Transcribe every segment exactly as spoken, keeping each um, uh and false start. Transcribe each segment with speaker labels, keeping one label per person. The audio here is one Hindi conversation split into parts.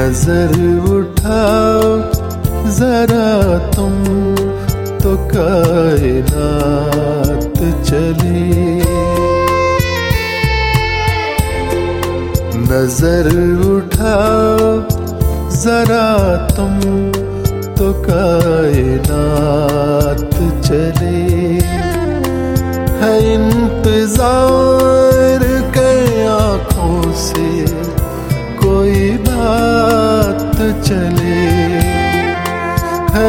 Speaker 1: नजर उठाओ जरा तुम तो कायनात चले। नजर उठाओ जरा तुम तो कायनात चले। है इंतजार के आँखों से कोई बात चले। है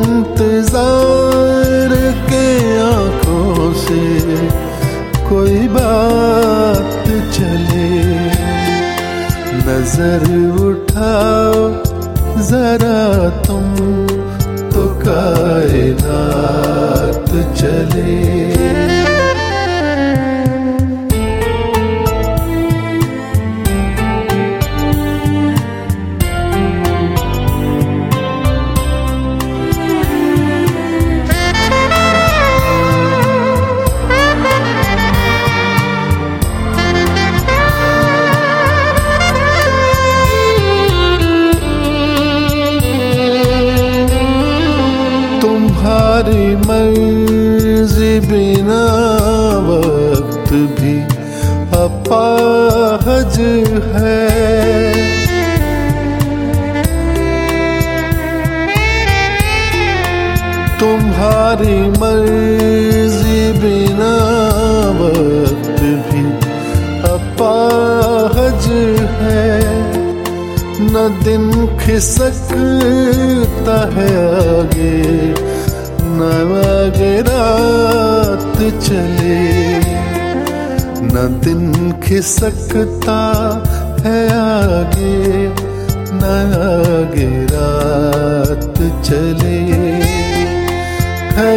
Speaker 1: इंतजार के आँखों से कोई बात चले। नजर उठाओ जरा तुम तो कायनात चले। तुम्हारी मर्जी बिना वक्त भी अपाहज है। तुम्हारी मर्जी बिना वक्त भी अपाहज है। न दिन खिसकता है आगे न आगे रात चले। न दिन खिसकता है आगे न आगे रात चले। है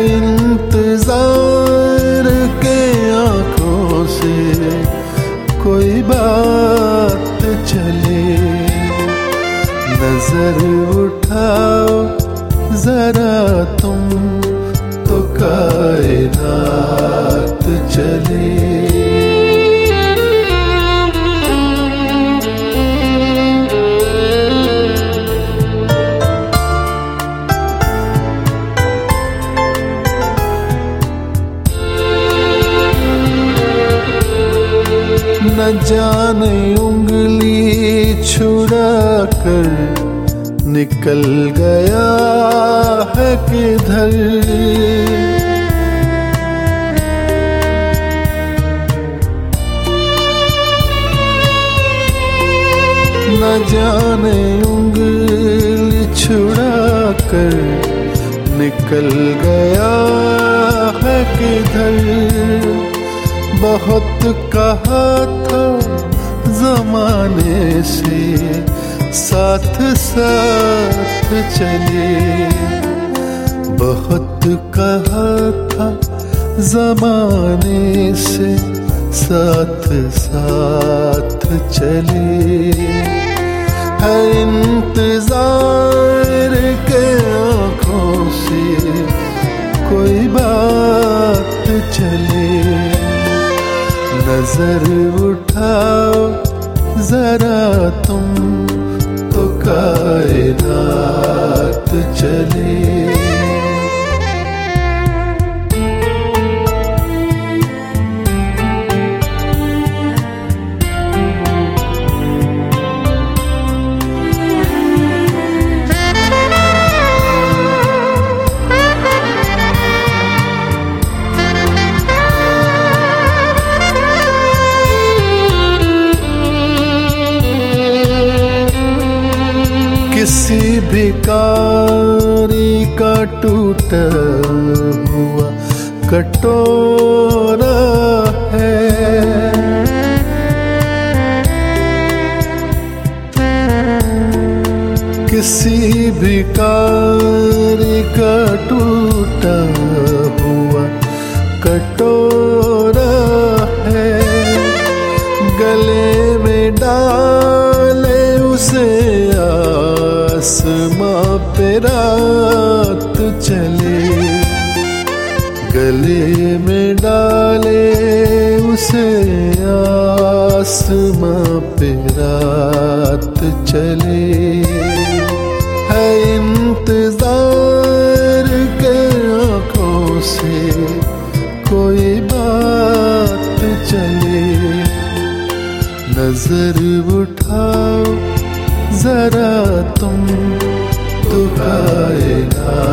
Speaker 1: इंतजार के आँखों से कोई बात चले। नजर उठाओ जरा तुम तो कायनात चले। न जाने उंगली छुड़ा कर निकल गया है किधर। न जाने उंगली छुड़ा कर निकल गया है किधर। बहुत कहा था जमाने से साथ साथ चले। बहुत कहा था जमाने से साथ साथ चले। है इंतजार के आँखों से कोई बात चले। नजर उठाओ जरा तुम तो कायनात चले। किसी भिखारी का टूटा हुआ कटोरा है। किसी भिखारी का टूटा हुआ कटोरा है। गले में डाले उसे आसमां पे रात चले। गले में डाले उसे आसमां पे रात चले, है इंतजार के आंखों से कोई बात चले। नजर उठाओ जरा तुम तो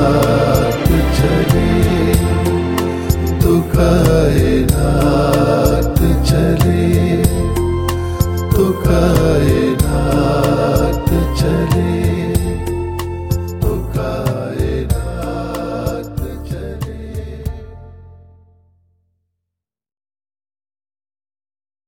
Speaker 1: कायनात चले, तो कायनात